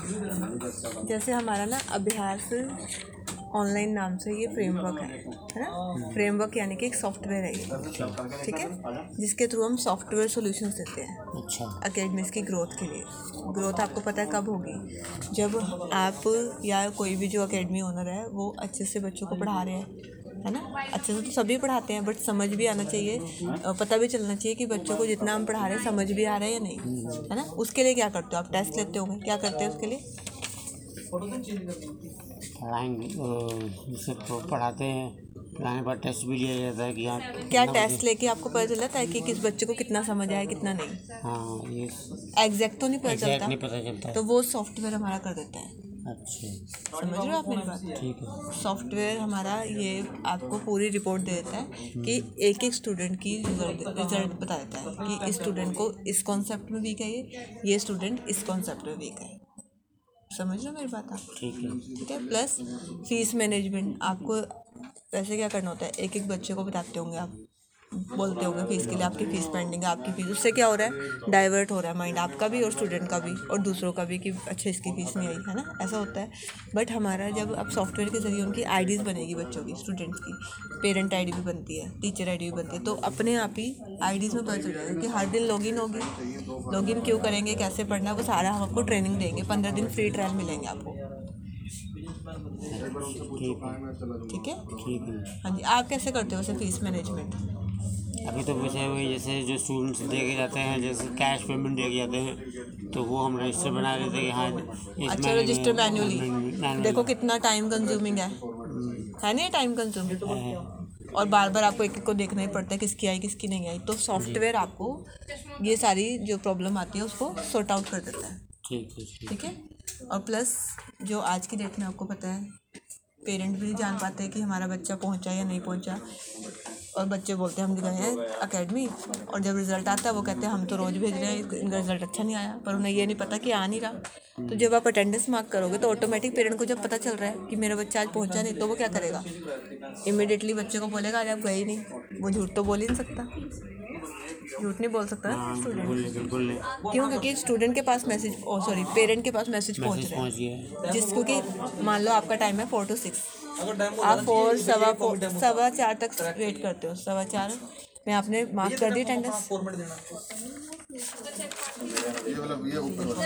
जैसे हमारा ना अभ्यास ऑनलाइन नाम से ये फ्रेमवर्क है ना। फ्रेमवर्क यानी कि एक सॉफ्टवेयर है ये, ठीक है, जिसके थ्रू हम सॉफ्टवेयर सॉल्यूशंस देते हैं। अच्छा। अकेडमिक्स की ग्रोथ के लिए। ग्रोथ आपको पता है कब होगी, जब आप या कोई भी जो अकेडमी ओनर है वो अच्छे से बच्चों को पढ़ा रहे हैं, है ना। अच्छे से तो सभी पढ़ाते हैं, बट समझ भी आना चाहिए, पता भी चलना चाहिए कि बच्चों को जितना हम पढ़ा रहे हैं समझ भी आ रहा है या नहीं, है ना। उसके लिए क्या करते हो आप? टेस्ट लेते होंगे, क्या करते हैं उसके लिए? पढ़ाएंगे जैसे पढ़ाते हैं, पढ़ाने पर टेस्ट भी लिया जाता है कि आप क्या टेस्ट लेके आपको पता चल जाता है कि किस बच्चे को कितना समझ आया कितना नहीं? हाँ, ये एग्जैक्ट तो नहीं पता चलता, नहीं पता चलता तो वो सॉफ्टवेयर हमारा कर देता है। अच्छा, समझ रहे हो आप मेरी बात? ठीक है। सॉफ्टवेयर हमारा ये आपको पूरी रिपोर्ट दे देता है कि एक एक स्टूडेंट की रिजल्ट बता देता है कि इस स्टूडेंट को इस कॉन्सेप्ट में वीक है, ये स्टूडेंट इस कॉन्सेप्ट में वीक है। समझ रहे हो मेरी बात आप? ठीक है। ठीक है। प्लस फीस मैनेजमेंट, आपको वैसे क्या करना होता है, एक एक बच्चे को बताते होंगे आप, बोलते होंगे फीस के लिए आपकी फ़ीस पेंडिंग है, आपकी फ़ीस। उससे क्या हो रहा है, डाइवर्ट हो रहा है माइंड आपका भी और स्टूडेंट का भी और दूसरों का भी कि अच्छा इसकी फ़ीस नहीं आई, है ना, ऐसा होता है। बट हमारा जब अब सॉफ्टवेयर के ज़रिए उनकी आईडीज़ बनेगी, बच्चों की, स्टूडेंट्स की पेरेंट आईडी भी बनती है, टीचर आईडी भी बनती है, तो अपने आप ही आईडीज़ में पता चल जाएगा कि हर दिन लॉगिन होगी, लॉगिन क्यों करेंगे, कैसे पढ़ना है, वो सारा हम आपको ट्रेनिंग देंगे। 15 दिन फ्री ट्रायल मिलेंगे आपको। ठीक है। ठीक है। हाँ जी। आप कैसे करते हो वैसे फीस मैनेजमेंट? अभी तो वैसे वही जैसे जो स्टूडेंट्स देके जाते हैं, जैसे कैश पेमेंट देके जाते हैं, तो वो हम रजिस्टर बना लेते हैं कि हाँ अच्छा, रजिस्टर मैन्युअली देखो कितना टाइम कंज्यूमिंग है नहीं, टाइम कंज्यूमिंग है। और बार बार आपको एक एक को देखना ही पड़ता है किसकी आई किसकी नहीं आई। तो सॉफ्टवेयर आपको ये सारी जो प्रॉब्लम आती है उसको सॉर्ट आउट कर देता है। ठीक है। ठीक है। और प्लस जो आज की डेट में आपको पता है पेरेंट भी नहीं जान पाते हैं कि हमारा बच्चा पहुंचा या नहीं पहुंचा, और बच्चे बोलते हैं हम गए हैं अकेडमी, और जब रिज़ल्ट आता है वो कहते हैं हम तो रोज़ भेज रहे हैं, इनका रिज़ल्ट अच्छा नहीं आया, पर उन्हें ये नहीं पता कि आ नहीं रहा। तो जब आप अटेंडेंस मार्क करोगे तो ऑटोमेटिक पेरेंट को जब पता चल रहा है कि मेरा बच्चा आज पहुंचा नहीं, तो वो क्या करेगा, इमीडिएटली बच्चे को बोलेगा आज आप गए ही नहीं। वो झूठ तो बोल ही नहीं सकता, झूठ नहीं बोल सकता ना स्टूडेंट। क्यों? क्योंकि स्टूडेंट के पास मैसेज पेरेंट के पास मैसेज पहुंच रहा है, क्योंकि मान लो आपका टाइम है 4 to 6, आप 4 सवा 4 तक वेट करते हो, 4:15 में आपने मार्क कर दी अटेंडेंस।